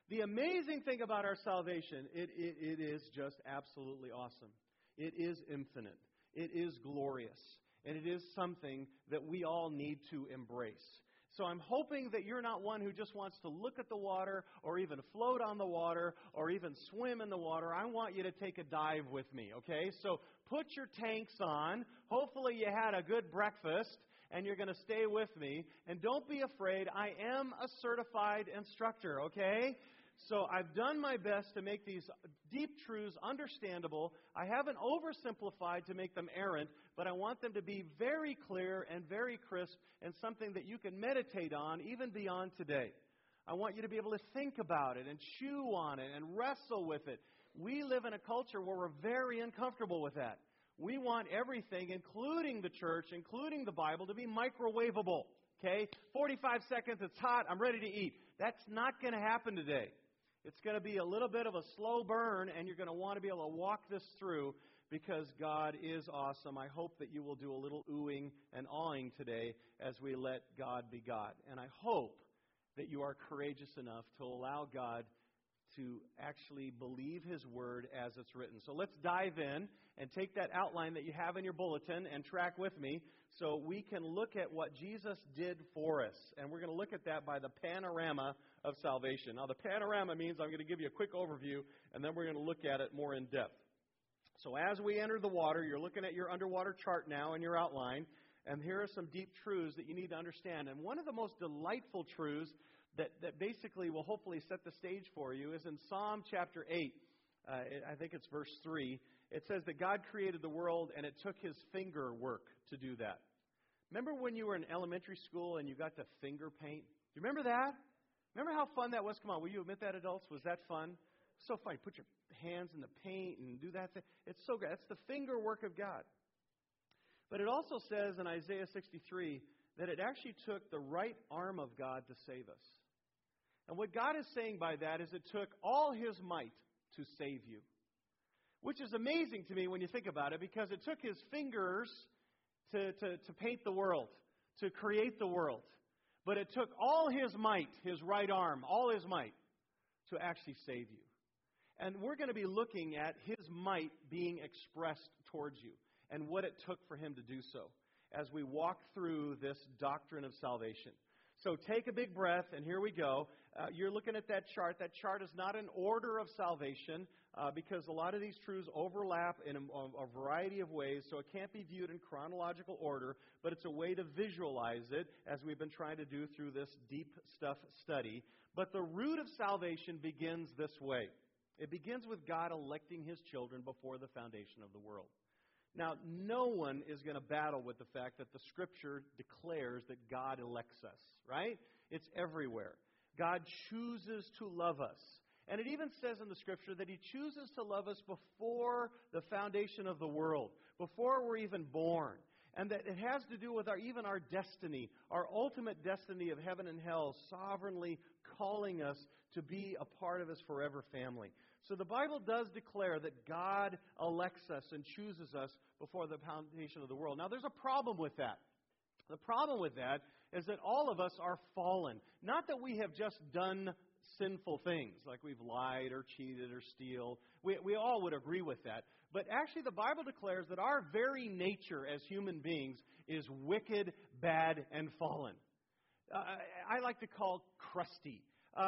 The amazing thing about our salvation, it is just absolutely awesome. It is infinite. It is glorious. And it is something that we all need to embrace. So I'm hoping that you're not one who just wants to look at the water or even float on the water or even swim in the water. I want you to take a dive with me, okay? So put your tanks on. Hopefully you had a good breakfast and you're going to stay with me. And don't be afraid. I am a certified instructor, okay? So I've done my best to make these deep truths understandable. I haven't oversimplified to make them errant, but I want them to be very clear and very crisp and something that you can meditate on even beyond today. I want you to be able to think about it and chew on it and wrestle with it. We live in a culture where we're very uncomfortable with that. We want everything, including the church, including the Bible, to be microwavable. Okay? 45 seconds, it's hot, I'm ready to eat. That's not going to happen today. It's going to be a little bit of a slow burn, and you're going to want to be able to walk this through because God is awesome. I hope that you will do a little oohing and awing today as we let God be God. And I hope that you are courageous enough to allow God to actually believe His Word as it's written. So let's dive in and take that outline that you have in your bulletin and track with me so we can look at what Jesus did for us. And we're going to look at that by the panorama of salvation. Now, the panorama means I'm going to give you a quick overview, and then we're going to look at it more in depth. So as we enter the water, you're looking at your underwater chart now in your outline, and here are some deep truths that you need to understand. And one of the most delightful truths that basically will hopefully set the stage for you is in Psalm chapter 8. I think it's verse 3. It says that God created the world and it took His finger work to do that. Remember when you were in elementary school and you got to finger paint? Do you remember that? Remember how fun that was? Come on, will you admit that, adults? Was that fun? So fun. You put your hands in the paint and do that thing. It's so good. That's the finger work of God. But it also says in Isaiah 63 that it actually took the right arm of God to save us. And what God is saying by that is it took all His might to save you. Which is amazing to me when you think about it, because it took His fingers to paint the world, to create the world. But it took all His might, His right arm, all His might, to actually save you. And we're going to be looking at His might being expressed towards you and what it took for Him to do so as we walk through this doctrine of salvation. So take a big breath, and here we go. You're looking at that chart. That chart is not an order of salvation because a lot of these truths overlap in a variety of ways, so it can't be viewed in chronological order, but it's a way to visualize it as we've been trying to do through this deep stuff study. But the root of salvation begins this way. It begins with God electing His children before the foundation of the world. Now, no one is going to battle with the fact that the Scripture declares that God elects us, right? It's everywhere. God chooses to love us. And it even says in the Scripture that He chooses to love us before the foundation of the world, before we're even born. And that it has to do with even our destiny, our ultimate destiny of heaven and hell, sovereignly calling us to be a part of His forever family. So the Bible does declare that God elects us and chooses us before the foundation of the world. Now, there's a problem with that. The problem with that is that all of us are fallen. Not that we have just done sinful things, like we've lied or cheated or steal. We all would agree with that. But actually the Bible declares that our very nature as human beings is wicked, bad, and fallen. I like to call crusty.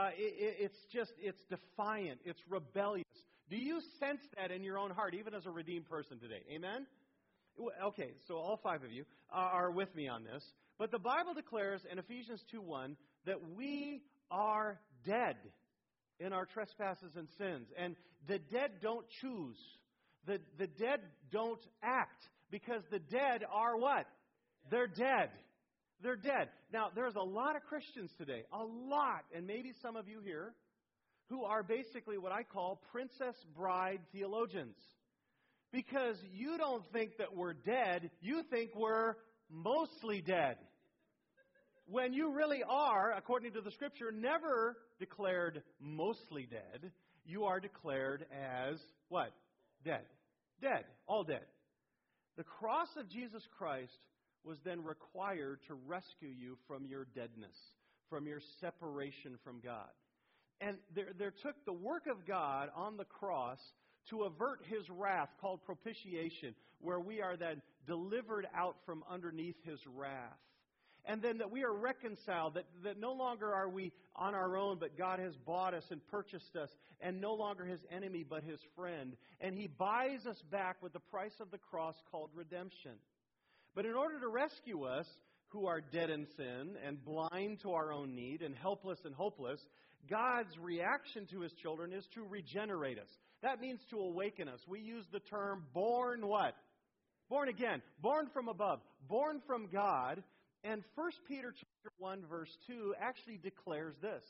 It's defiant. It's rebellious. Do you sense that in your own heart, even as a redeemed person today? Amen? Okay, so all five of you are with me on this. But the Bible declares in Ephesians 2:1 that we are dead in our trespasses and sins. And the dead don't choose. The dead don't act because the dead are what? They're dead. They're dead. Now, there's a lot of Christians today, a lot, and maybe some of you here, who are basically what I call Princess Bride theologians. Because you don't think that we're dead, you think we're mostly dead. When you really are, according to the Scripture, never declared mostly dead. You are declared as what? Dead. Dead. All dead. The cross of Jesus Christ was then required to rescue you from your deadness, from your separation from God. And there took the work of God on the cross to avert His wrath, called propitiation, where we are then delivered out from underneath His wrath. And then that we are reconciled, that no longer are we on our own, but God has bought us and purchased us, and no longer His enemy, but His friend. And He buys us back with the price of the cross called redemption. But in order to rescue us, who are dead in sin and blind to our own need and helpless and hopeless, God's reaction to His children is to regenerate us. That means to awaken us. We use the term born what? Born again. Born from above. Born from God. And 1 Peter chapter 1 verse 2 actually declares this: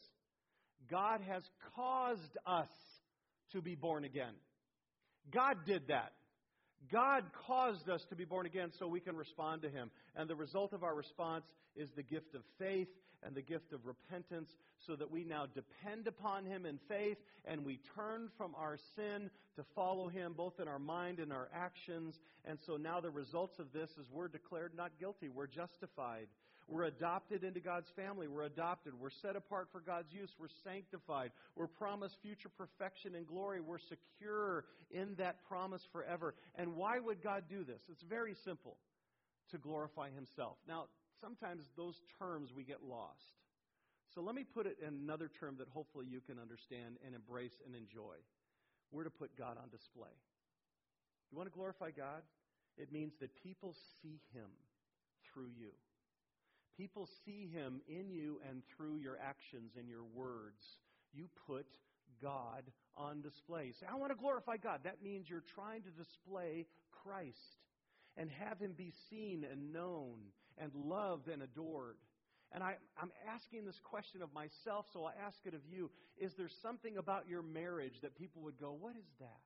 God has caused us to be born again. God did that. God caused us to be born again so we can respond to Him. And the result of our response is the gift of faith and the gift of repentance, so that we now depend upon Him in faith and we turn from our sin to follow Him both in our mind and our actions. And so now the results of this is we're declared not guilty. We're justified. We're adopted into God's family. We're adopted. We're set apart for God's use. We're sanctified. We're promised future perfection and glory. We're secure in that promise forever. And why would God do this? It's very simple: to glorify Himself. Now, sometimes those terms we get lost. So let me put it in another term that hopefully you can understand and embrace and enjoy. We're to put God on display. You want to glorify God? It means that people see Him through you. People see Him in you and through your actions and your words. You put God on display. Say, I want to glorify God. That means you're trying to display Christ and have Him be seen and known and loved and adored. And I'm asking this question of myself, so I ask it of you. Is there something about your marriage that people would go, what is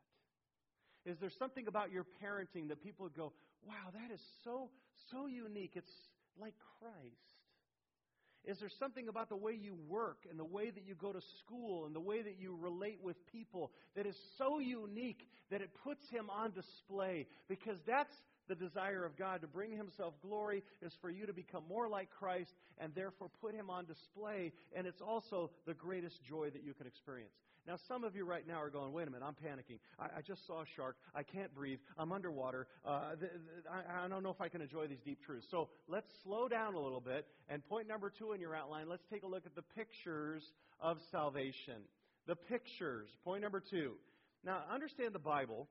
that? Is there something about your parenting that people would go, wow, that is so unique. It's like Christ. Is there something about the way you work and the way that you go to school and the way that you relate with people that is so unique that it puts Him on display? Because that's the desire of God, to bring Himself glory, is for you to become more like Christ and therefore put Him on display. And it's also the greatest joy that you can experience. Now, some of you right now are going, wait a minute, I'm panicking. I just saw a shark. I can't breathe. I'm underwater. I don't know if I can enjoy these deep truths. So let's slow down a little bit. And point number 2 in your outline, let's take a look at the pictures of salvation. The pictures. Point number 2. Now, understand the Bible.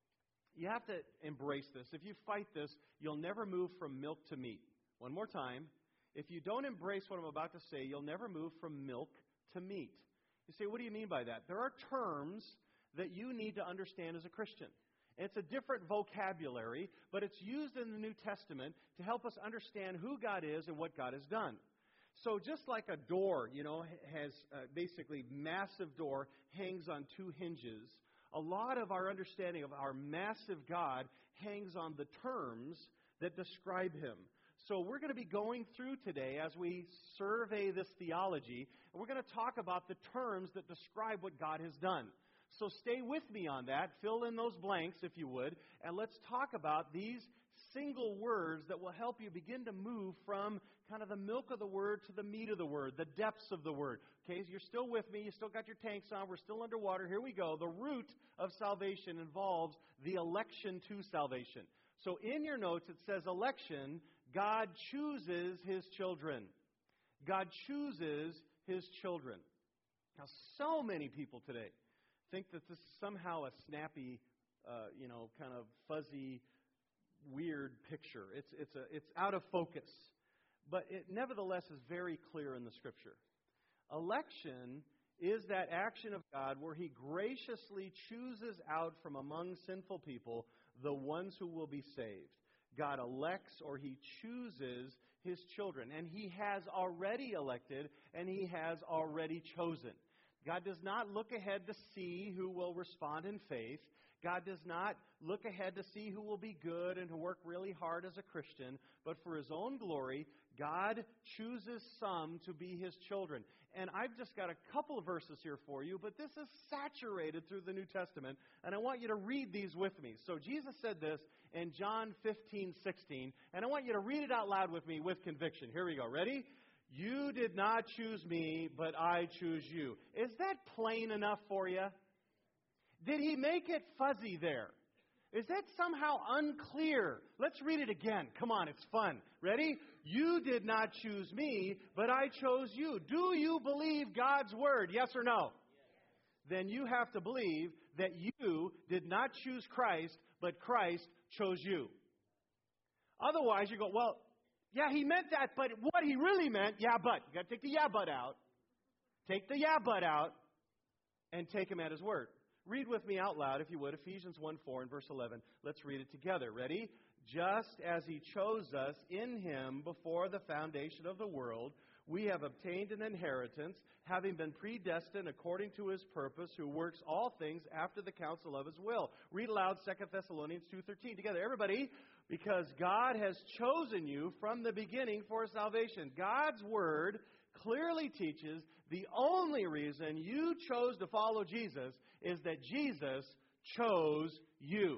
You have to embrace this. If you fight this, you'll never move from milk to meat. One more time. If you don't embrace what I'm about to say, you'll never move from milk to meat. You say, what do you mean by that? There are terms that you need to understand as a Christian. It's a different vocabulary, but it's used in the New Testament to help us understand who God is and what God has done. So just like a door, has basically massive door, hangs on 2 hinges, a lot of our understanding of our massive God hangs on the terms that describe Him. So we're going to be going through today as we survey this theology, and we're going to talk about the terms that describe what God has done. So stay with me on that. Fill in those blanks, if you would, and let's talk about these single words that will help you begin to move from kind of the milk of the Word to the meat of the Word, the depths of the Word. Okay, so you're still with me. You still got your tanks on. We're still underwater. Here we go. The root of salvation involves the election to salvation. So in your notes, it says election. God chooses His children. God chooses His children. Now, so many people today think that this is somehow a snappy, kind of fuzzy, weird picture. It's out of focus. But it nevertheless is very clear in the Scripture. Election is that action of God where He graciously chooses out from among sinful people the ones who will be saved. God elects, or He chooses His children. And He has already elected, and He has already chosen. God does not look ahead to see who will respond in faith. God does not look ahead to see who will be good and to work really hard as a Christian. But for His own glory, God chooses some to be His children. And I've just got a couple of verses here for you, but this is saturated through the New Testament, and I want you to read these with me. So Jesus said this in John 15:16, and I want you to read it out loud with me with conviction. Here we go. Ready? You did not choose me, but I choose you. Is that plain enough for you? Did he make it fuzzy there? Is that somehow unclear? Let's read it again. Come on, it's fun. Ready? You did not choose me, but I chose you. Do you believe God's word? Yes or no? Then you have to believe that you did not choose Christ, but Christ chose you. Otherwise, you go, well, yeah, he meant that, but what he really meant, yeah, but. You got to take the yeah, but out. Take the yeah, but out, and take him at his word. Read with me out loud, if you would, Ephesians 1:4 and verse 11. Let's read it together. Ready? Just as he chose us in him before the foundation of the world, we have obtained an inheritance, having been predestined according to his purpose, who works all things after the counsel of his will. Read aloud 2 Thessalonians 2:13 together. Everybody, because God has chosen you from the beginning for salvation. God's word clearly teaches the only reason you chose to follow Jesus is that Jesus chose you.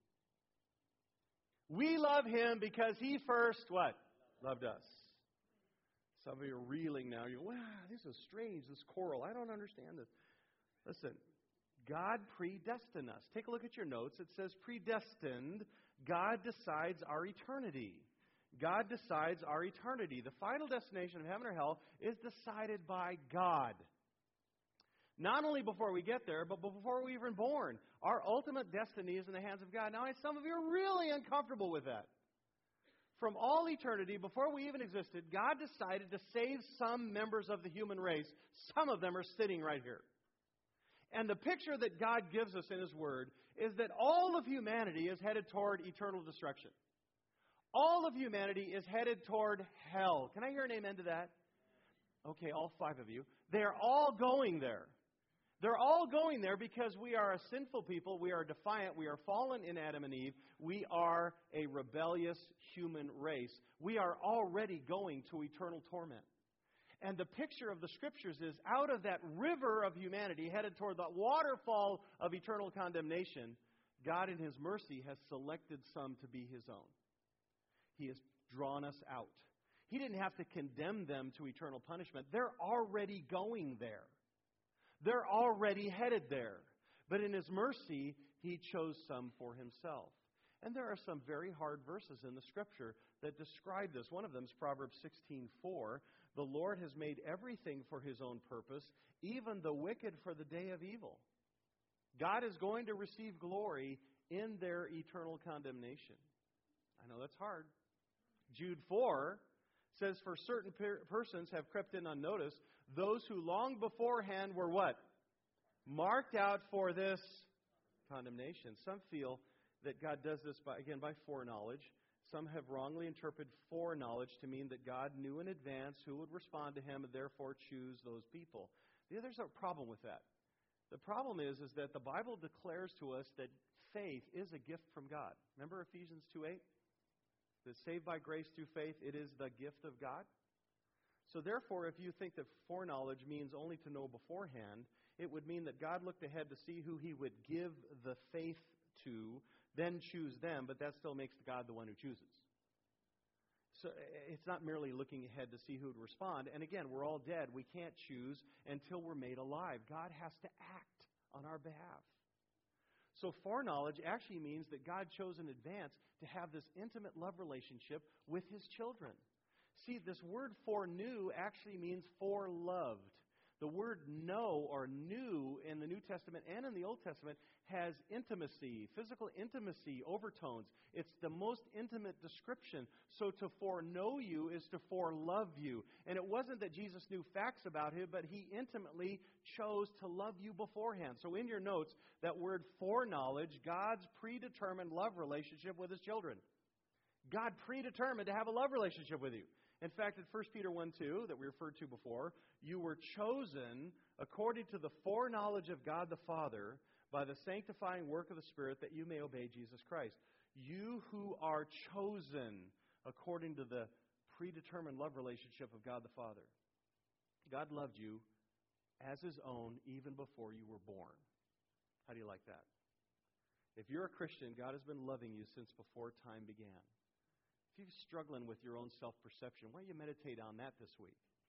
We love him because he first, what? Loved us. Some of you are reeling now. You go, wow, this is strange, this choral. I don't understand this. Listen, God predestined us. Take a look at your notes. It says predestined. God decides our eternity. God decides our eternity. The final destination of heaven or hell is decided by God. Not only before we get there, but before we're even born. Our ultimate destiny is in the hands of God. Now, some of you are really uncomfortable with that. From all eternity, before we even existed, God decided to save some members of the human race. Some of them are sitting right here. And the picture that God gives us in his word is that all of humanity is headed toward eternal destruction. All of humanity is headed toward hell. Can I hear an amen to that? Okay, all 5 of you. They're all going there. They're all going there because we are a sinful people. We are defiant. We are fallen in Adam and Eve. We are a rebellious human race. We are already going to eternal torment. And the picture of the Scriptures is out of that river of humanity headed toward the waterfall of eternal condemnation, God in his mercy has selected some to be his own. He has drawn us out. He didn't have to condemn them to eternal punishment. They're already going there. They're already headed there. But in his mercy, he chose some for himself. And there are some very hard verses in the Scripture that describe this. One of them is Proverbs 16:4. The Lord has made everything for his own purpose, even the wicked for the day of evil. God is going to receive glory in their eternal condemnation. I know that's hard. Jude 4 says, for certain persons have crept in unnoticed, those who long beforehand were what? Marked out for this condemnation. Some feel that God does this by foreknowledge. Some have wrongly interpreted foreknowledge to mean that God knew in advance who would respond to him and therefore choose those people. There's a problem with that. The problem is that the Bible declares to us that faith is a gift from God. Remember Ephesians 2:8? That saved by grace through faith, it is the gift of God. So therefore, if you think that foreknowledge means only to know beforehand, it would mean that God looked ahead to see who he would give the faith to, then choose them, but that still makes God the one who chooses. So it's not merely looking ahead to see who would respond. And again, we're all dead. We can't choose until we're made alive. God has to act on our behalf. So foreknowledge actually means that God chose in advance to have this intimate love relationship with his children. See, this word foreknew actually means foreloved. The word know or knew in the New Testament and in the Old Testament has intimacy, physical intimacy, overtones. It's the most intimate description. So to foreknow you is to forelove you. And it wasn't that Jesus knew facts about him, but he intimately chose to love you beforehand. So in your notes, that word foreknowledge, God's predetermined love relationship with his children. God predetermined to have a love relationship with you. In fact, in 1 Peter 1:2 that we referred to before, you were chosen according to the foreknowledge of God the Father by the sanctifying work of the Spirit that you may obey Jesus Christ. You who are chosen according to the predetermined love relationship of God the Father. God loved you as his own even before you were born. How do you like that? If you're a Christian, God has been loving you since before time began. If you're struggling with your own self-perception, why don't you meditate on that this week?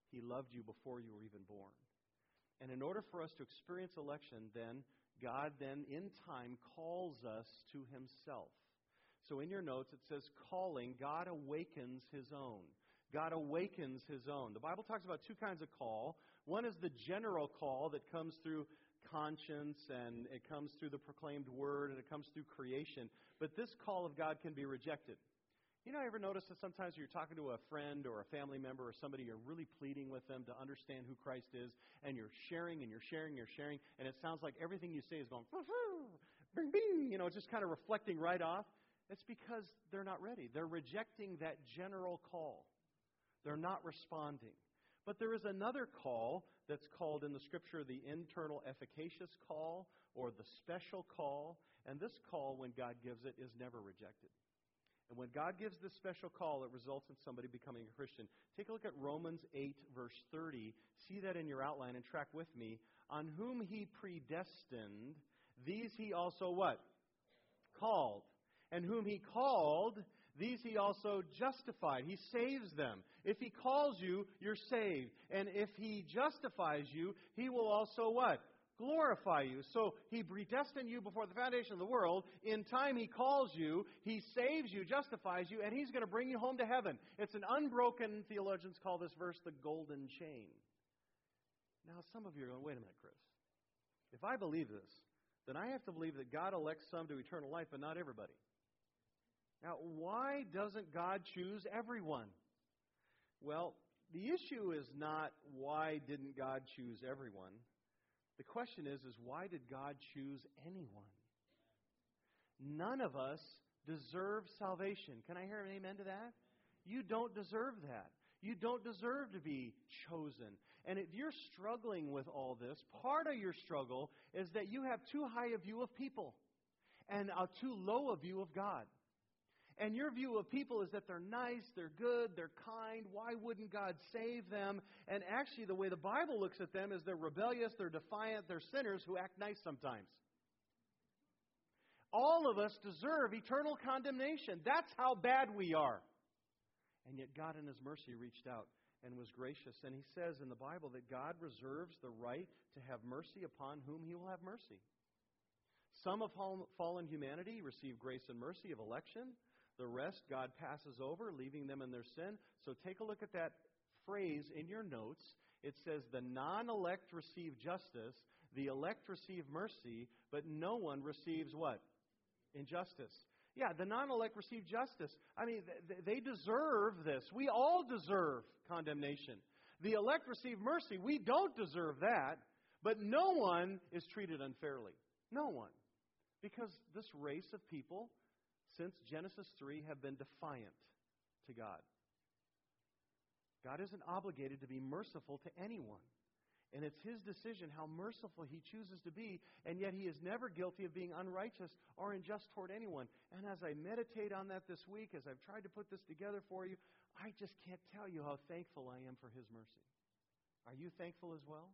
He loved you before you were even born. And in order for us to experience election, then, God then, in time, calls us to Himself. So in your notes, it says calling. God awakens His own. God awakens His own. The Bible talks about two kinds of call. One is the general call that comes through conscience, and it comes through the proclaimed word, and it comes through creation. But this call of God can be rejected. You know, ever notice that sometimes you're talking to a friend or a family member or somebody, you're really pleading with them to understand who Christ is, and you're sharing and you're sharing and you're sharing, and it sounds like everything you say is going, bing, bing, it's just kind of reflecting right off. It's because they're not ready. They're rejecting that general call. They're not responding. But there is another call that's called in the Scripture the internal efficacious call or the special call. And this call, when God gives it, is never rejected. And when God gives this special call, it results in somebody becoming a Christian. Take a look at Romans 8, verse 30. See that in your outline and track with me. On whom He predestined, these He also what? Called. And whom He called, these He also justified. He saves them. If He calls you, you're saved. And if He justifies you, He will also what? Glorify you. So He predestined you before the foundation of the world. In time He calls you, He saves you, justifies you, and He's going to bring you home to heaven. It's an unbroken, theologians call this verse the golden chain. Now some of you are going, wait a minute, Chris. If I believe this, then I have to believe that God elects some to eternal life, but not everybody. Now, why doesn't God choose everyone? Well, the issue is not why didn't God choose everyone. The question is why did God choose anyone? None of us deserve salvation. Can I hear an amen to that? You don't deserve that. You don't deserve to be chosen. And if you're struggling with all this, part of your struggle is that you have too high a view of people and a too low a view of God. And your view of people is that they're nice, they're good, they're kind. Why wouldn't God save them? And actually, the way the Bible looks at them is they're rebellious, they're defiant, they're sinners who act nice sometimes. All of us deserve eternal condemnation. That's how bad we are. And yet God in His mercy reached out and was gracious. And He says in the Bible that God reserves the right to have mercy upon whom He will have mercy. Some of fallen humanity receive grace and mercy of election. The rest God passes over, leaving them in their sin. So take a look at that phrase in your notes. It says the non-elect receive justice, the elect receive mercy, but no one receives what? Injustice. Yeah, the non-elect receive justice. I mean, they deserve this. We all deserve condemnation. The elect receive mercy. We don't deserve that, but no one is treated unfairly. No one. Because this race of people, since Genesis 3, have been defiant to God. God isn't obligated to be merciful to anyone. And it's His decision how merciful He chooses to be, and yet He is never guilty of being unrighteous or unjust toward anyone. And as I meditate on that this week, as I've tried to put this together for you, I just can't tell you how thankful I am for His mercy. Are you thankful as well?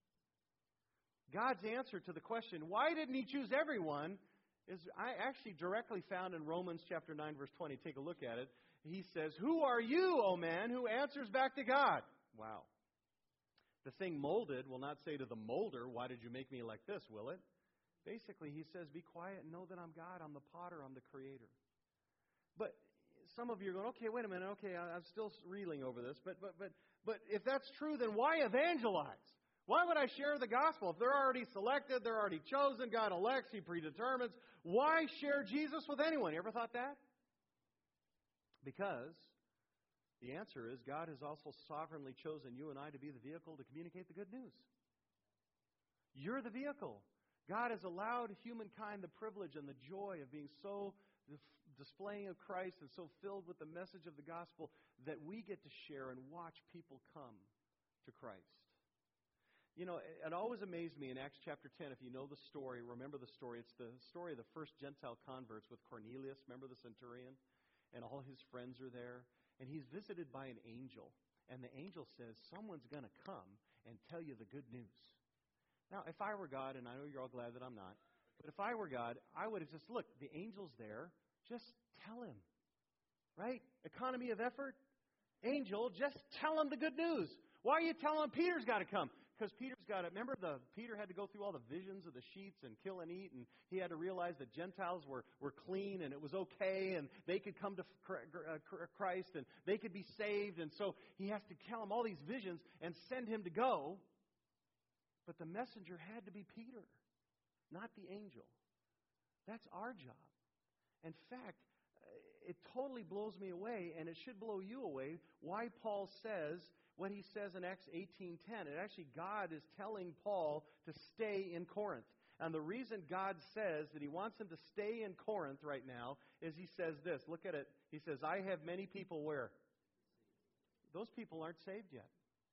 God's answer to the question, why didn't He choose everyone, is I actually directly found in Romans chapter 9, verse 20. Take a look at it. He says, who are you, O man, who answers back to God? Wow. The thing molded will not say to the molder, why did you make me like this, will it? Basically, he says, be quiet and know that I'm God. I'm the potter. I'm the creator. But some of you are going, okay, wait a minute. Okay, I'm still reeling over this. But if that's true, then why evangelize? Why would I share the gospel? If they're already selected, they're already chosen, God elects, He predetermines, why share Jesus with anyone? You ever thought that? Because the answer is God has also sovereignly chosen you and I to be the vehicle to communicate the good news. You're the vehicle. God has allowed humankind the privilege and the joy of being so displaying of Christ and so filled with the message of the gospel that we get to share and watch people come to Christ. You know, it always amazed me in Acts chapter 10, if you know the story, remember the story. It's the story of the first Gentile converts with Cornelius. Remember the centurion? And all his friends are there. And he's visited by an angel. And the angel says, someone's going to come and tell you the good news. Now, if I were God, and I know you're all glad that I'm not, but if I were God, I would have just, look, the angel's there. Just tell him. Right? Economy of effort. Angel, just tell him the good news. Why are you telling him Peter's got to come? Because Peter's got to, remember Peter had to go through all the visions of the sheets and kill and eat, and he had to realize that Gentiles were clean and it was okay, and they could come to Christ and they could be saved. And so he has to tell him all these visions and send him to go. But the messenger had to be Peter, not the angel. That's our job. In fact, it totally blows me away, and it should blow you away, why Paul says what he says in Acts 18:10. And actually, God is telling Paul to stay in Corinth. And the reason God says that he wants him to stay in Corinth right now is he says this. Look at it. He says, I have many people where? Those people aren't saved yet.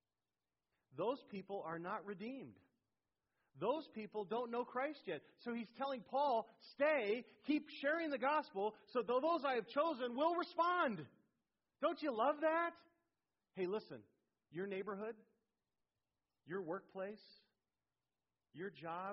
Those people are not redeemed. Those people don't know Christ yet. So he's telling Paul, stay, keep sharing the gospel, so those I have chosen will respond. Don't you love that? Hey, listen, your neighborhood, your workplace, your job,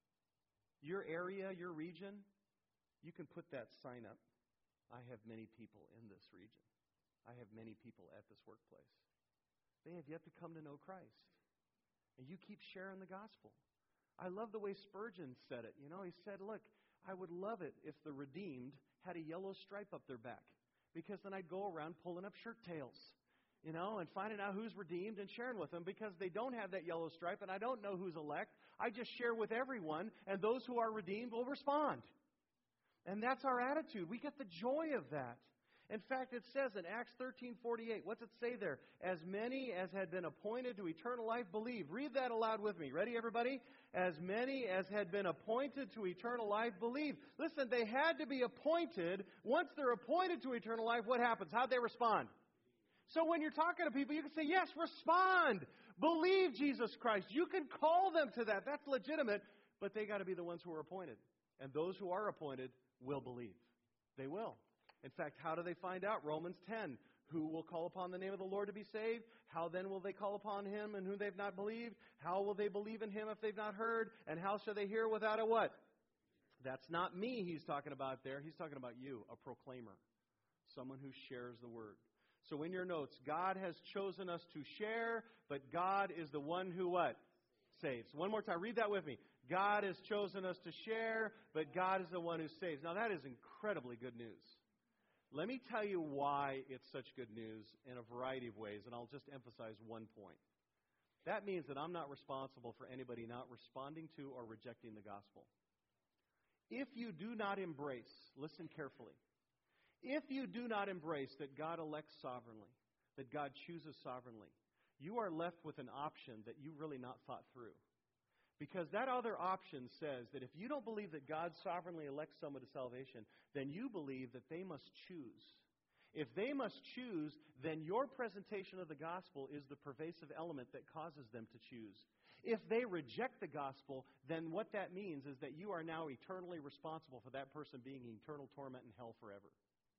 your area, your region, you can put that sign up. I have many people in this region. I have many people at this workplace. They have yet to come to know Christ. And you keep sharing the gospel. I love the way Spurgeon said it. You know, he said, look, I would love it if the redeemed had a yellow stripe up their back, because then I'd go around pulling up shirt tails, you know, and finding out who's redeemed and sharing with them, because they don't have that yellow stripe and I don't know who's elect. I just share with everyone, and those who are redeemed will respond. And that's our attitude. We get the joy of that. In fact, it says in Acts 13:48, what's it say there? As many as had been appointed to eternal life believed. Read that aloud with me. Ready, everybody? As many as had been appointed to eternal life believed. Listen, they had to be appointed. Once they're appointed to eternal life, what happens? How'd they respond? So when you're talking to people, you can say, yes, respond. Believe Jesus Christ. You can call them to that. That's legitimate. But they got to be the ones who are appointed. And those who are appointed will believe. They will. In fact, how do they find out? Romans 10. Who will call upon the name of the Lord to be saved? How then will they call upon Him in whom they've not believed? How will they believe in Him if they've not heard? And how shall they hear without a what? That's not me he's talking about there. He's talking about you, a proclaimer. Someone who shares the word. So in your notes, God has chosen us to share, but God is the one who what? Saves. One more time. Read that with me. God has chosen us to share, but God is the one who saves. Now that is incredibly good news. Let me tell you why it's such good news in a variety of ways, and I'll just emphasize one point. That means that I'm not responsible for anybody not responding to or rejecting the gospel. If you do not embrace, listen carefully, if you do not embrace that God elects sovereignly, that God chooses sovereignly, you are left with an option that you really not thought through. Because that other option says that if you don't believe that God sovereignly elects someone to salvation, then you believe that they must choose. If they must choose, then your presentation of the gospel is the pervasive element that causes them to choose. If they reject the gospel, then what that means is that you are now eternally responsible for that person being in eternal torment in hell forever.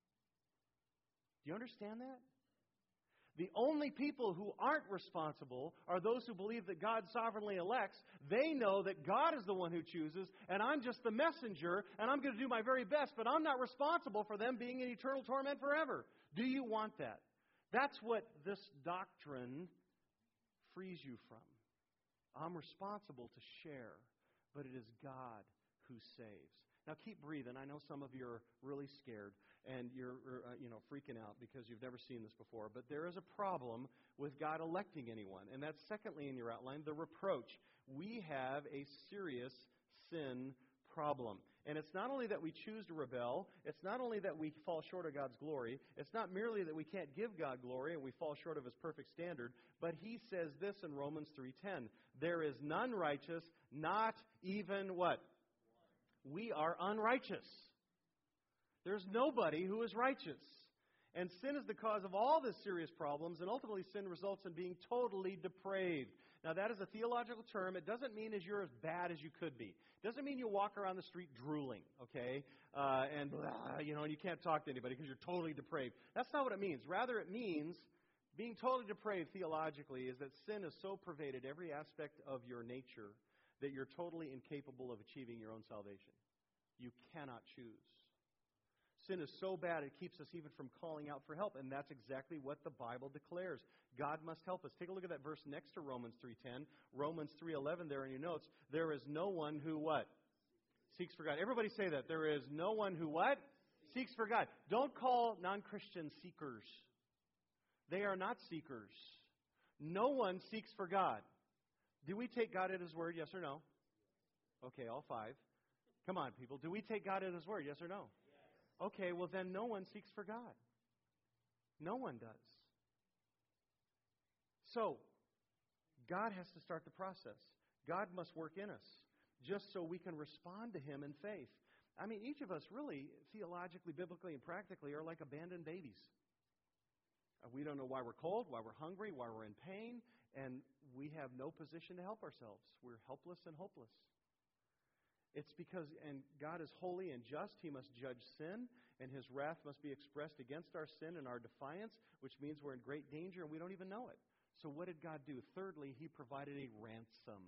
Do you understand that? The only people who aren't responsible are those who believe that God sovereignly elects. They know that God is the one who chooses, and I'm just the messenger, and I'm going to do my very best, but I'm not responsible for them being in eternal torment forever. Do you want that? That's what this doctrine frees you from. I'm responsible to share, but it is God who saves. Now keep breathing. I know some of you are really scared and you're freaking out because you've never seen this before. But there is a problem with God electing anyone. And that's secondly in your outline, the reproach. We have a serious sin problem. And it's not only that we choose to rebel. It's not only that we fall short of God's glory. It's not merely that we can't give God glory and we fall short of His perfect standard. But He says this in Romans 3:10. There is none righteous, not even what? We are unrighteous. There's nobody who is righteous. And sin is the cause of all the serious problems, and ultimately sin results in being totally depraved. Now that is a theological term. It doesn't mean as you're as bad as you could be. It doesn't mean you walk around the street drooling, okay? And you can't talk to anybody because you're totally depraved. That's not what it means. Rather, it means being totally depraved theologically is that sin has so pervaded every aspect of your nature that you're totally incapable of achieving your own salvation. You cannot choose. Sin is so bad it keeps us even from calling out for help. And that's exactly what the Bible declares. God must help us. Take a look at that verse next to Romans 3:10. Romans 3:11 there in your notes. There is no one who what? Seeks for God. Everybody say that. There is no one who what? Seeks for God. Don't call non-Christians seekers. They are not seekers. No one seeks for God. Do we take God at His word, yes or no? Okay, all five. Come on, people. Do we take God at His word, yes or no? Okay, well then no one seeks for God. No one does. So, God has to start the process. God must work in us just so we can respond to Him in faith. I mean, each of us really, theologically, biblically, and practically are like abandoned babies. We don't know why we're cold, why we're hungry, why we're in pain, and we have no position to help ourselves. We're helpless and hopeless. It's because, and God is holy and just, He must judge sin, and His wrath must be expressed against our sin and our defiance, which means we're in great danger and we don't even know it. So what did God do? Thirdly, He provided a ransom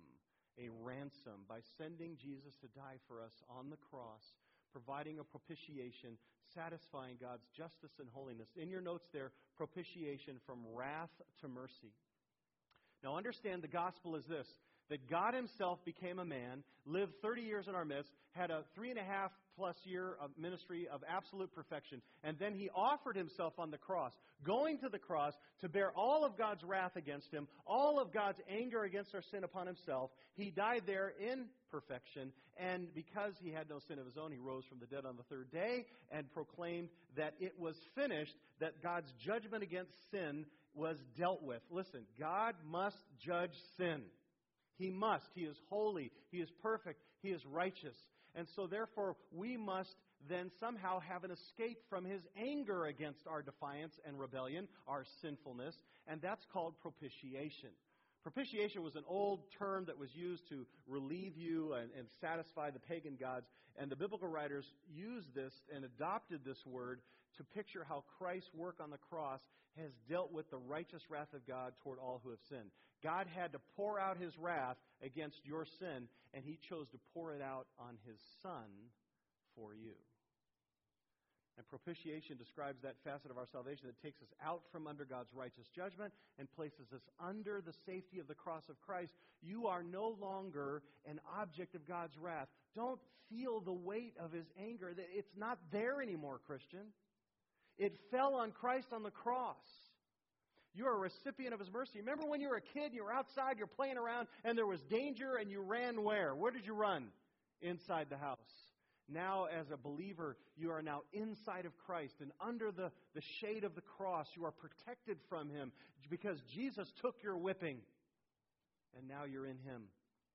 by sending Jesus to die for us on the cross, providing a propitiation, satisfying God's justice and holiness. In your notes there, propitiation from wrath to mercy. Now understand the gospel is this, that God Himself became a man, lived 30 years in our midst, had a 3.5+ year of ministry of absolute perfection, and then He offered Himself on the cross, going to the cross to bear all of God's wrath against Him, all of God's anger against our sin upon Himself. He died there in perfection, and because He had no sin of His own, He rose from the dead on the third day and proclaimed that it was finished, that God's judgment against sin was dealt with. Listen, God must judge sin. He must. He is holy. He is perfect. He is righteous. And so therefore, we must then somehow have an escape from His anger against our defiance and rebellion, our sinfulness, and that's called propitiation. Propitiation was an old term that was used to relieve you and satisfy the pagan gods, and the biblical writers used this and adopted this word to picture how Christ's work on the cross has dealt with the righteous wrath of God toward all who have sinned. God had to pour out His wrath against your sin, and He chose to pour it out on His Son for you. And propitiation describes that facet of our salvation that takes us out from under God's righteous judgment and places us under the safety of the cross of Christ. You are no longer an object of God's wrath. Don't feel the weight of His anger. It's not there anymore, Christian. It fell on Christ on the cross. You are a recipient of His mercy. Remember when you were a kid, you were outside, you're playing around, and there was danger, and you ran where? Where did you run? Inside the house. Now, as a believer, you are now inside of Christ, and under the shade of the cross, you are protected from Him because Jesus took your whipping, and now you're in Him.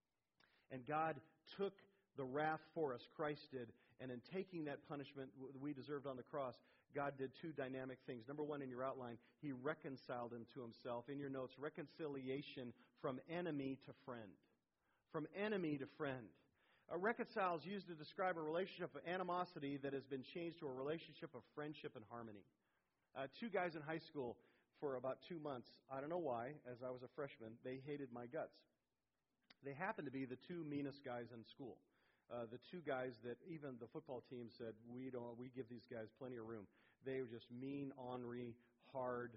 And God took the wrath for us, Christ did, and in taking that punishment we deserved on the cross, God did two dynamic things. Number one, in your outline, He reconciled Him to Himself. In your notes, reconciliation from enemy to friend. From enemy to friend. Reconcile is used to describe a relationship of animosity that has been changed to a relationship of friendship and harmony. Two guys in high school for about 2 months, I don't know why, as I was a freshman, they hated my guts. They happened to be the two meanest guys in school. The two guys that even the football team said, we give these guys plenty of room. They were just mean, ornery, hard,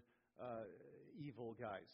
evil guys.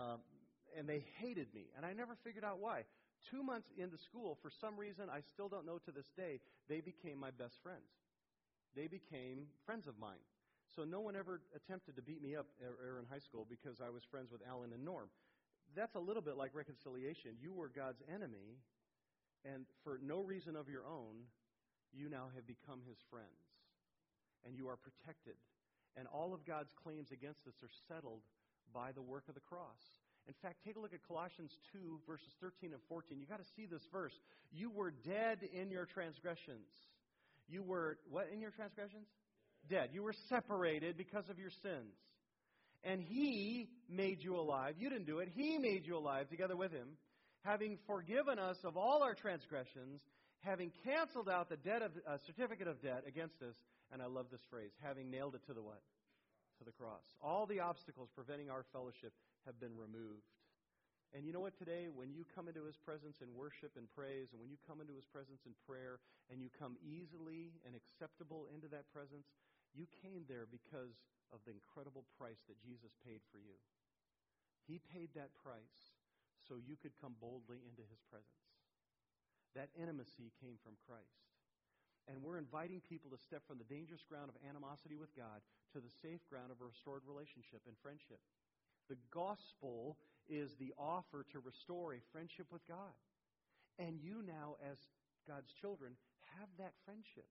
And they hated me, and I never figured out why. 2 months into school, for some reason, I still don't know to this day, they became my best friends. They became friends of mine. So no one ever attempted to beat me up in high school because I was friends with Alan and Norm. That's a little bit like reconciliation. You were God's enemy, and for no reason of your own, you now have become His friends. And you are protected. And all of God's claims against us are settled by the work of the cross. In fact, take a look at Colossians 2, verses 13 and 14. You've got to see this verse. You were dead in your transgressions. You were, what in your transgressions? Dead. You were separated because of your sins. And He made you alive. You didn't do it. He made you alive together with Him, having forgiven us of all our transgressions, having canceled out the certificate of debt against us. And I love this phrase, having nailed it to the what? To the cross. All the obstacles preventing our fellowship have been removed. And you know what today? When you come into His presence in worship and praise, and when you come into His presence in prayer, and you come easily and acceptable into that presence, you came there because of the incredible price that Jesus paid for you. He paid that price so you could come boldly into His presence. That intimacy came from Christ. And we're inviting people to step from the dangerous ground of animosity with God to the safe ground of a restored relationship and friendship. The gospel is the offer to restore a friendship with God. And you now, as God's children, have that friendship.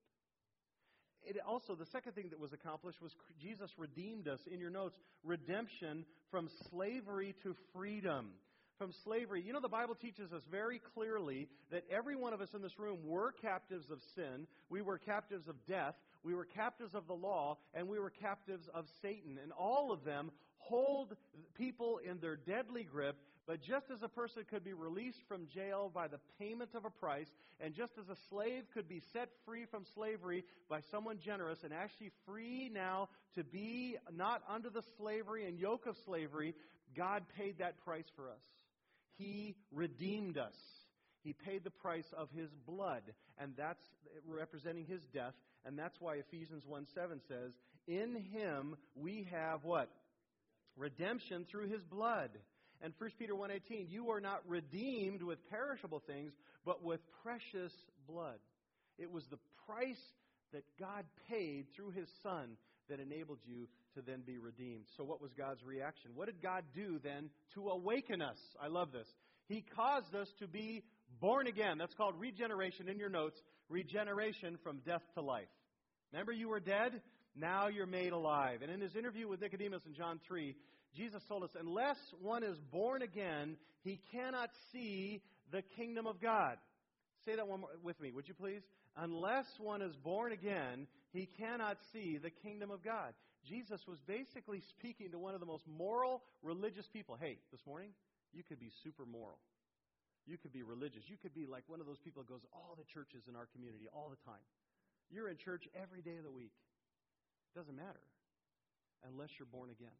The second thing that was accomplished was Jesus redeemed us. In your notes, redemption from slavery to freedom. From slavery. You know, the Bible teaches us very clearly that every one of us in this room were captives of sin. We were captives of death. We were captives of the law. And we were captives of Satan. And all of them hold people in their deadly grip. But just as a person could be released from jail by the payment of a price, and just as a slave could be set free from slavery by someone generous and actually free now to be not under the slavery and yoke of slavery, God paid that price for us. He redeemed us. He paid the price of His blood, and that's representing His death, and that's why Ephesians 1:7 says, in Him we have what? Redemption through His blood. And 1 Peter 1:18, you are not redeemed with perishable things, but with precious blood. It was the price that God paid through His Son that enabled you to then be redeemed. So what was God's reaction? What did God do then to awaken us? I love this. He caused us to be born again. That's called regeneration in your notes. Regeneration from death to life. Remember, you were dead? Now you're made alive. And in His interview with Nicodemus in John 3, Jesus told us, unless one is born again, he cannot see the kingdom of God. Say that one more with me, would you please? Unless one is born again, he cannot see the kingdom of God. Jesus was basically speaking to one of the most moral, religious people. Hey, this morning, you could be super moral. You could be religious. You could be like one of those people that goes to all the churches in our community all the time. You're in church every day of the week. It doesn't matter unless you're born again.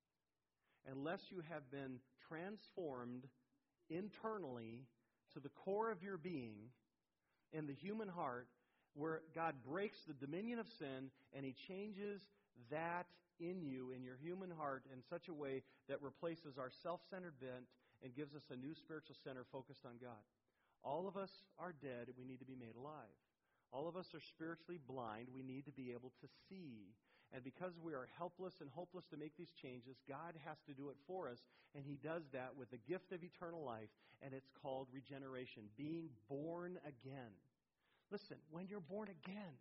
Unless you have been transformed internally to the core of your being in the human heart, where God breaks the dominion of sin and He changes that in you, in your human heart, in such a way that replaces our self-centered bent and gives us a new spiritual center focused on God. All of us are dead. We need to be made alive. All of us are spiritually blind. We need to be able to see. And because we are helpless and hopeless to make these changes, God has to do it for us. And He does that with the gift of eternal life. And it's called regeneration, being born again. Listen, when you're born again,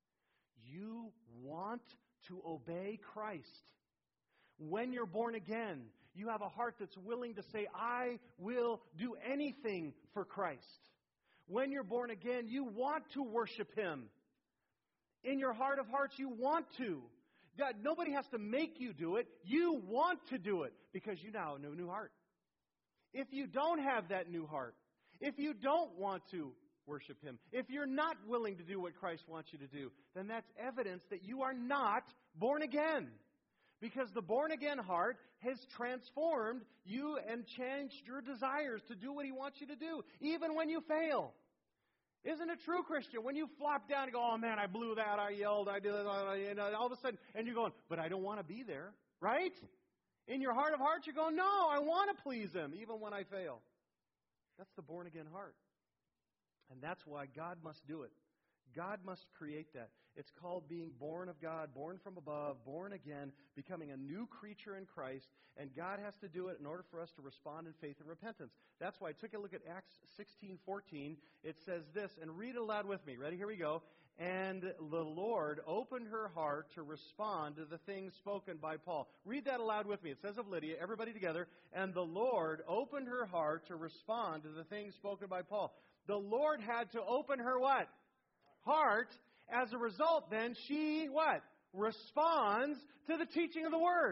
you want to obey Christ. When you're born again, you have a heart that's willing to say, I will do anything for Christ. When you're born again, you want to worship Him. In your heart of hearts, you want to. God, nobody has to make you do it. You want to do it because you now have a new heart. If you don't have that new heart, if you don't want to worship Him, if you're not willing to do what Christ wants you to do, then that's evidence that you are not born again. Because the born-again heart has transformed you and changed your desires to do what He wants you to do, even when you fail. Isn't it true, Christian? When you flop down and go, oh man, I blew that, I yelled, I did that, all of a sudden, and you're going, but I don't want to be there, right? In your heart of hearts, you're going, no, I want to please Him, even when I fail. That's the born-again heart. And that's why God must do it. God must create that. It's called being born of God, born from above, born again, becoming a new creature in Christ. And God has to do it in order for us to respond in faith and repentance. That's why I took a look at Acts 16:14. It says this, and read it aloud with me. Ready? Here we go. And the Lord opened her heart to respond to the things spoken by Paul. Read that aloud with me. It says of Lydia, everybody together. And the Lord opened her heart to respond to the things spoken by Paul. The Lord had to open her what? Heart. As a result, then, she what? Responds to the teaching of the Word.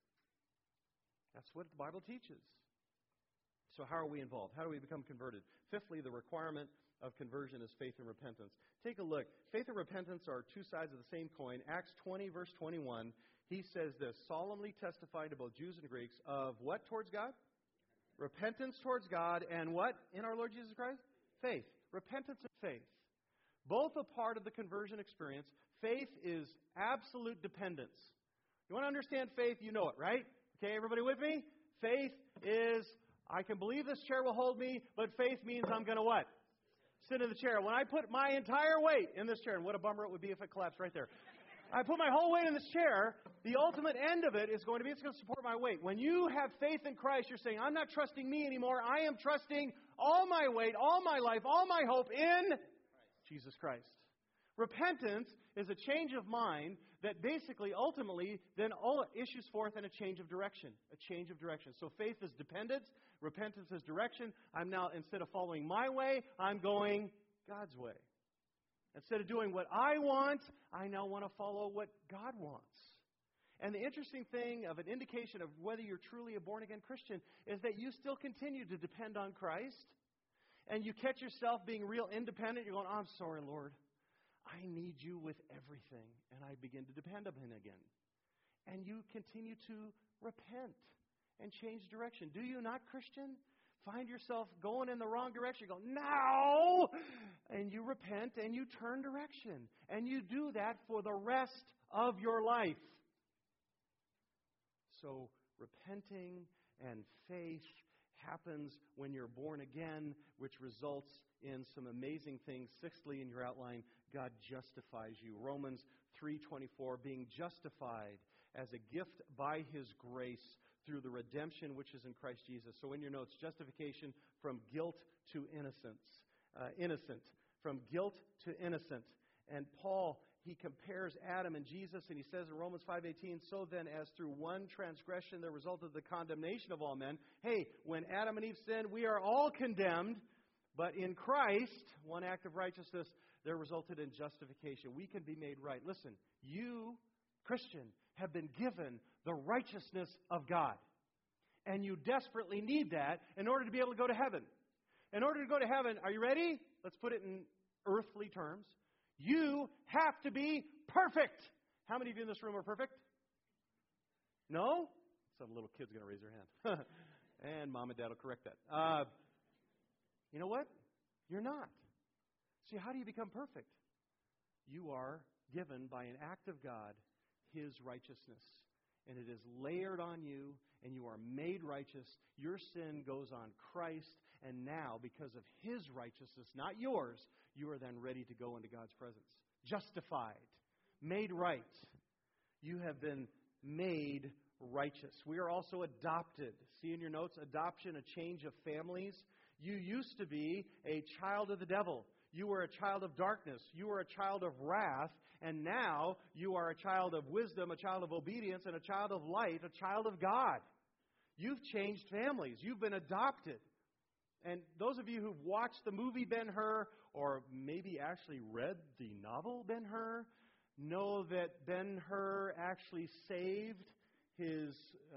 That's what the Bible teaches. So how are we involved? How do we become converted? Fifthly, the requirement of conversion is faith and repentance. Take a look. Faith and repentance are two sides of the same coin. Acts 20, verse 21, he says this, solemnly testify to both Jews and Greeks of what towards God? Repentance towards God and what? In our Lord Jesus Christ? Faith. Repentance and faith. Both a part of the conversion experience. Faith is absolute dependence. You want to understand faith? You know it, right? Okay, everybody with me? Faith is, I can believe this chair will hold me, but faith means I'm going to what? Sit in the chair. When I put my entire weight in this chair, and what a bummer it would be if it collapsed right there. I put my whole weight in this chair, the ultimate end of it is going to be it's going to support my weight. When you have faith in Christ, you're saying, I'm not trusting me anymore. I am trusting all my weight, all my life, all my hope in Jesus Christ. Repentance is a change of mind that basically, ultimately, then issues forth in a change of direction. A change of direction. So faith is dependence. Repentance is direction. I'm now, instead of following my way, I'm going God's way. Instead of doing what I want, I now want to follow what God wants. And the interesting thing of an indication of whether you're truly a born-again Christian is that you still continue to depend on Christ. And you catch yourself being real independent. You're going, I'm sorry, Lord. I need you with everything. And I begin to depend on Him again. And you continue to repent and change direction. Do you not, Christian? Find yourself going in the wrong direction. You go, no! And you repent and you turn direction. And you do that for the rest of your life. So repenting and faith happens when you're born again, which results in some amazing things. Sixthly, in your outline, God justifies you. Romans 3:24, being justified as a gift by His grace through the redemption which is in Christ Jesus. So in your notes, justification from guilt to innocence. Innocent. From guilt to innocent. And Paul, he compares Adam and Jesus, and he says in Romans 5:18, so then as through one transgression there resulted the condemnation of all men. Hey, when Adam and Eve sinned, we are all condemned. But in Christ, one act of righteousness, there resulted in justification. We can be made right. Listen, you, Christian, have been given the righteousness of God. And you desperately need that in order to be able to go to heaven. In order to go to heaven, are you ready? Let's put it in earthly terms. You have to be perfect. How many of you in this room are perfect? No? Some little kid's going to raise their hand. And mom and dad will correct that. You know what? You're not. See, how do you become perfect? You are given by an act of God His righteousness. And it is layered on you, and you are made righteous. Your sin goes on Christ, and now, because of His righteousness, not yours, you are then ready to go into God's presence. Justified. Made right. You have been made righteous. We are also adopted. See in your notes, adoption, a change of families. You used to be a child of the devil. You were a child of darkness. You were a child of wrath. And now you are a child of wisdom, a child of obedience, and a child of light, a child of God. You've changed families. You've been adopted. And those of you who've watched the movie Ben-Hur, or maybe actually read the novel Ben-Hur, know that Ben-Hur actually saved his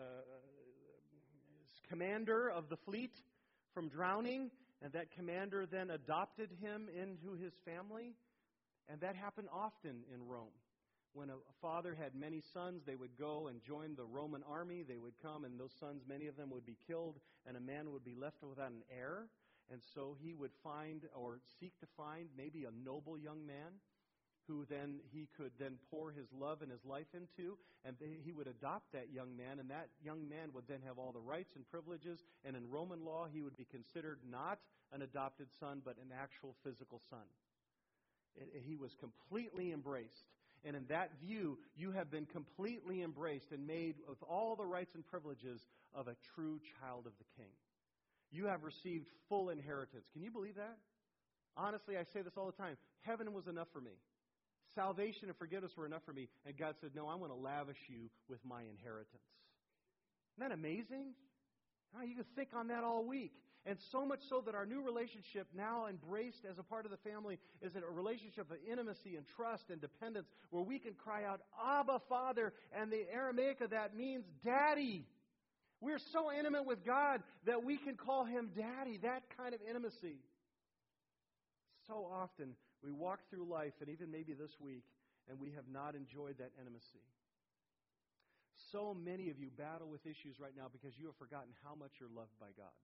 commander of the fleet from drowning, and that commander then adopted him into his family. And that happened often in Rome. When a father had many sons, they would go and join the Roman army. They would come, and those sons, many of them would be killed, and a man would be left without an heir. And so he would find or seek to find maybe a noble young man who then he could then pour his love and his life into, and he would adopt that young man, and that young man would then have all the rights and privileges, and in Roman law he would be considered not an adopted son, but an actual physical son. He was completely embraced. And in that view, you have been completely embraced and made with all the rights and privileges of a true child of the King. You have received full inheritance. Can you believe that? Honestly, I say this all the time. Heaven was enough for me. Salvation and forgiveness were enough for me. And God said, no, I want to lavish you with my inheritance. Isn't that amazing? You can think on that all week. And so much so that our new relationship, now embraced as a part of the family, is a relationship of intimacy and trust and dependence where we can cry out, Abba, Father, and the Aramaic of that means Daddy. We're so intimate with God that we can call Him Daddy, that kind of intimacy. So often we walk through life, and even maybe this week, and we have not enjoyed that intimacy. So many of you battle with issues right now because you have forgotten how much you're loved by God.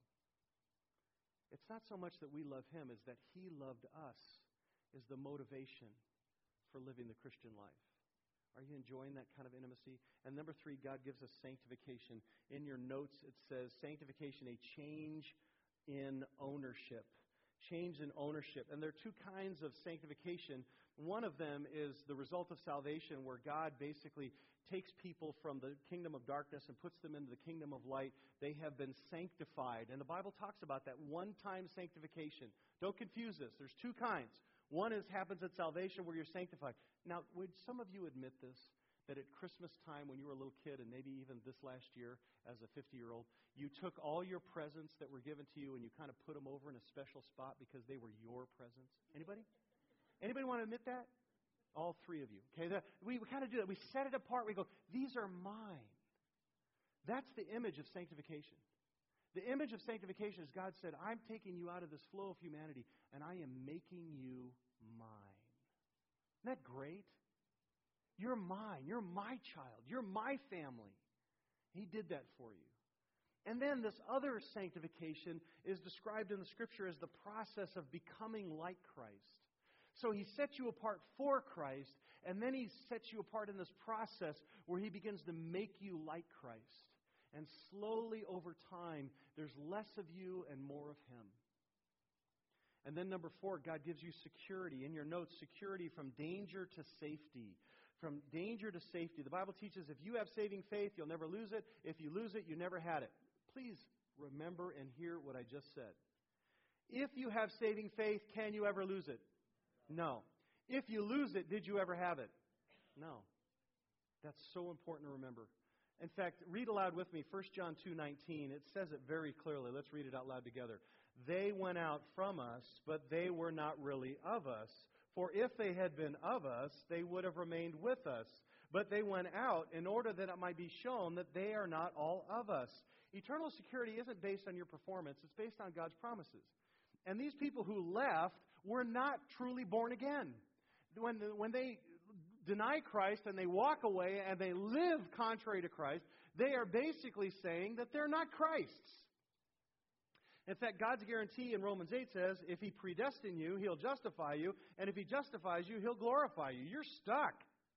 It's not so much that we love Him as that He loved us is the motivation for living the Christian life. Are you enjoying that kind of intimacy? And number 3, God gives us sanctification. In your notes, it says sanctification, a change in ownership. Change in ownership. And there are two kinds of sanctification. One of them is the result of salvation, where God basically takes people from the kingdom of darkness and puts them into the kingdom of light. They have been sanctified. And the Bible talks about that one-time sanctification. Don't confuse this. There's two kinds. One happens at salvation, where you're sanctified. Now, would some of you admit this? That at Christmas time, when you were a little kid, and maybe even this last year as a 50-year-old, you took all your presents that were given to you and you kind of put them over in a special spot because they were your presents? Anybody? Anybody want to admit that? All three of you. Okay, we kind of do that. We set it apart. We go, these are mine. That's the image of sanctification. The image of sanctification is God said, I'm taking you out of this flow of humanity and I am making you mine. Isn't that great? You're mine. You're my child. You're my family. He did that for you. And then this other sanctification is described in the Scripture as the process of becoming like Christ. So He sets you apart for Christ, and then He sets you apart in this process where He begins to make you like Christ. And slowly over time, there's less of you and more of Him. And then number 4, God gives you security. In your notes, security from danger to safety. From danger to safety. The Bible teaches if you have saving faith, you'll never lose it. If you lose it, you never had it. Please remember and hear what I just said. If you have saving faith, can you ever lose it? No. If you lose it, did you ever have it? No. That's so important to remember. In fact, read aloud with me 1 John 2:19. It says it very clearly. Let's read it out loud together. They went out from us, but they were not really of us. For if they had been of us, they would have remained with us. But they went out in order that it might be shown that they are not all of us. Eternal security isn't based on your performance. It's based on God's promises. And these people who left were not truly born again. When they deny Christ and they walk away and they live contrary to Christ, they are basically saying that they're not Christ's. In fact, God's guarantee in Romans 8 says, if He predestined you, He'll justify you, and if He justifies you, He'll glorify you. You're stuck.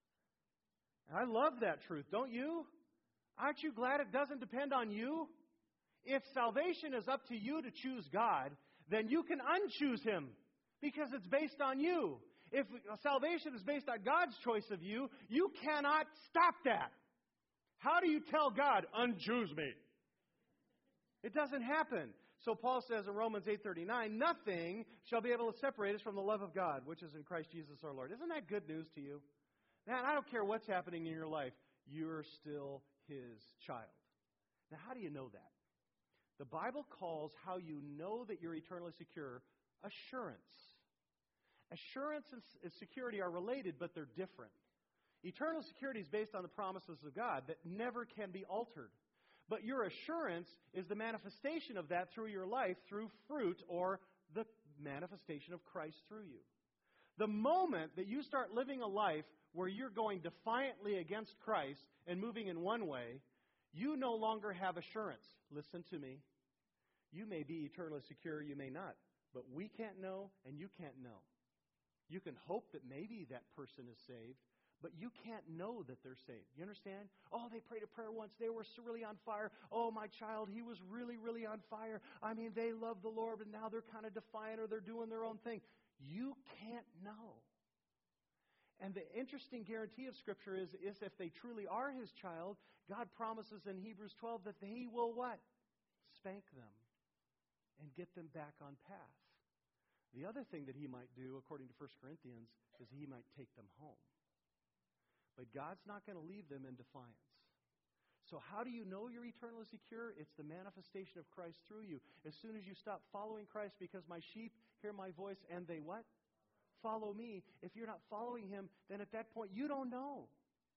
And I love that truth, don't you? Aren't you glad it doesn't depend on you? If salvation is up to you to choose God, then you can unchoose Him because it's based on you. If salvation is based on God's choice of you, you cannot stop that. How do you tell God, unchoose me? It doesn't happen. So Paul says in Romans 8:39, nothing shall be able to separate us from the love of God, which is in Christ Jesus our Lord. Isn't that good news to you? Man, I don't care what's happening in your life. You're still His child. Now, how do you know that? The Bible calls how you know that you're eternally secure assurance. Assurance and security are related, but they're different. Eternal security is based on the promises of God that never can be altered. But your assurance is the manifestation of that through your life, through fruit, or the manifestation of Christ through you. The moment that you start living a life where you're going defiantly against Christ and moving in one way, you no longer have assurance. Listen to me. You may be eternally secure, you may not. But we can't know, and you can't know. You can hope that maybe that person is saved, but you can't know that they're saved. You understand? Oh, they prayed a prayer once. They were really on fire. Oh, my child, he was really, really on fire. I mean, they love the Lord, but now they're kind of defiant or they're doing their own thing. You can't know. And the interesting guarantee of Scripture is if they truly are His child, God promises in Hebrews 12 that He will what? Spank them and get them back on path. The other thing that He might do, according to 1 Corinthians, is He might take them home. But God's not going to leave them in defiance. So how do you know you're eternally secure? It's the manifestation of Christ through you. As soon as you stop following Christ, because my sheep hear my voice and they what? Follow me. If you're not following Him, then at that point you don't know.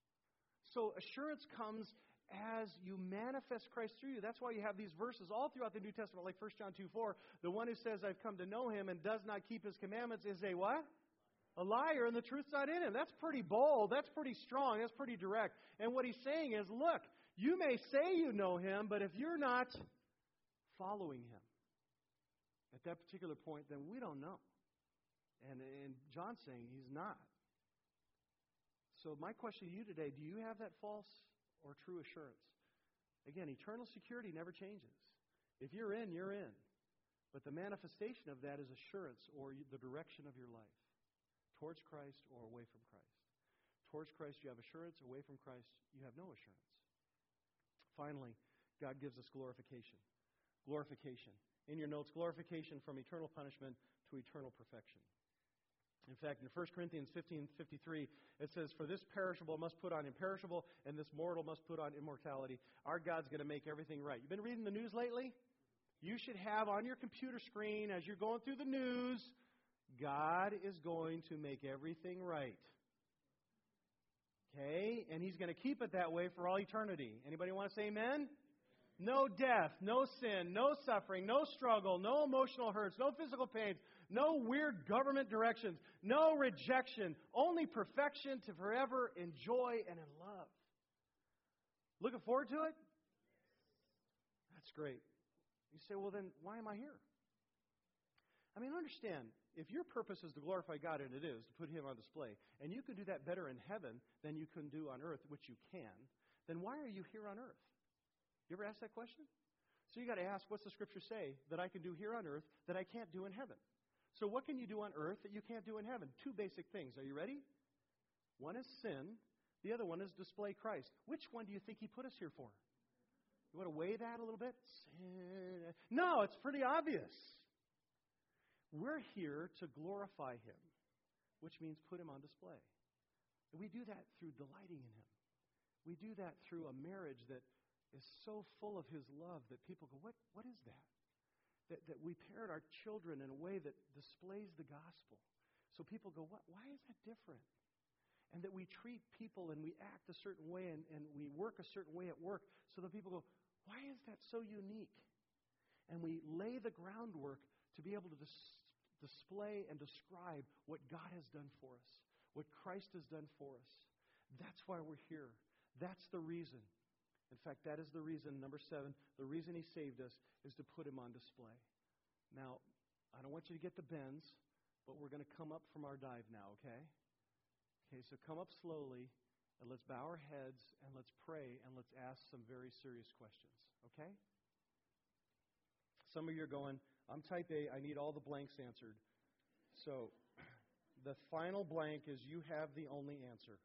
So assurance comes as you manifest Christ through you. That's why you have these verses all throughout the New Testament, like 1 John 2:4. The one who says, I've come to know Him and does not keep His commandments is a what? A liar, and the truth's not in him. That's pretty bold. That's pretty strong. That's pretty direct. And what he's saying is, look, You may say you know Him, but if you're not following Him at that particular point, then we don't know. And John's saying He's not. So my question to you today, do you have that false or true assurance? Again, eternal security never changes. If you're in, you're in. But the manifestation of that is assurance, or the direction of your life. Towards Christ or away from Christ. Towards Christ you have assurance. Away from Christ you have no assurance. Finally, God gives us glorification. Glorification. In your notes, glorification from eternal punishment to eternal perfection. In fact, in 1 Corinthians 15:53, it says, "For this perishable must put on imperishable, and this mortal must put on immortality." Our God's going to make everything right. You've been reading the news lately? You should have on your computer screen, as you're going through the news, God is going to make everything right. Okay? And He's going to keep it that way for all eternity. Anybody want to say amen? No death, no sin, no suffering, no struggle, no emotional hurts, no physical pains, no weird government directions, no rejection, only perfection to forever in joy and in love. Looking forward to it? That's great. You say, well then, why am I here? I mean, understand, if your purpose is to glorify God, and it is, to put Him on display, and you can do that better in heaven than you can do on earth, which you can, then why are you here on earth? You ever ask that question? So you got to ask, what's the Scripture say that I can do here on earth that I can't do in heaven? So what can you do on earth that you can't do in heaven? Two basic things. Are you ready? One is sin. The other one is display Christ. Which one do you think He put us here for? You want to weigh that a little bit? Sin. No, it's pretty obvious. We're here to glorify Him, which means put Him on display. And we do that through delighting in Him. We do that through a marriage that is so full of His love that people go, what is that? That we parent our children in a way that displays the gospel. So people go, why is that different? And that we treat people and we act a certain way and we work a certain way at work so that people go, why is that so unique? And we lay the groundwork to be able to display and describe what God has done for us, what Christ has done for us. That's why we're here. That's the reason. In fact, that is the reason, number 7, the reason He saved us is to put Him on display. Now, I don't want you to get the bends, but we're going to come up from our dive now, okay? Okay, so come up slowly, and let's bow our heads, and let's pray, and let's ask some very serious questions, okay? Some of you are going, I'm type A, I need all the blanks answered. So, the final blank is you have the only answer.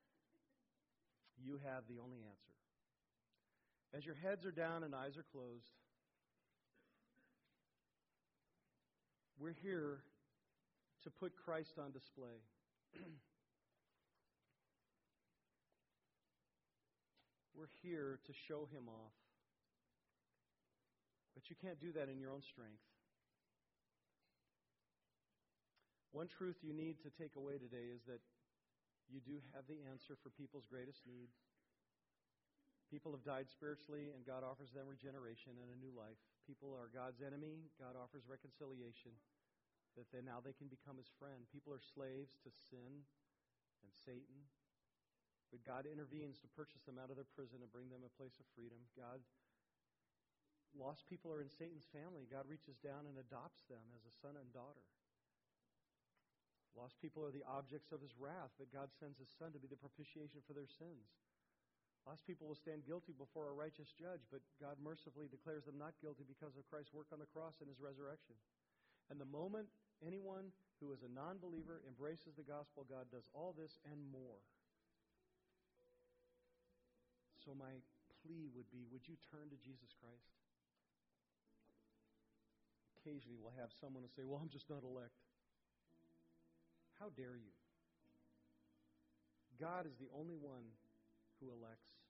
You have the only answer. As your heads are down and eyes are closed, we're here to put Christ on display. We're here to show Him off. But you can't do that in your own strength. One truth you need to take away today is that you do have the answer for people's greatest need. People have died spiritually, and God offers them regeneration and a new life. People are God's enemy. God offers reconciliation, that now they can become His friend. People are slaves to sin and Satan. But God intervenes to purchase them out of their prison and bring them a place of freedom. Lost people are in Satan's family. God reaches down and adopts them as a son and daughter. Lost people are the objects of His wrath, but God sends His Son to be the propitiation for their sins. Lost people will stand guilty before a righteous judge, but God mercifully declares them not guilty because of Christ's work on the cross and His resurrection. And the moment anyone who is a non-believer embraces the gospel, God does all this and more. So my plea would be, would you turn to Jesus Christ? Occasionally we'll have someone who say, well, I'm just not elect. How dare you? God is the only one who elects.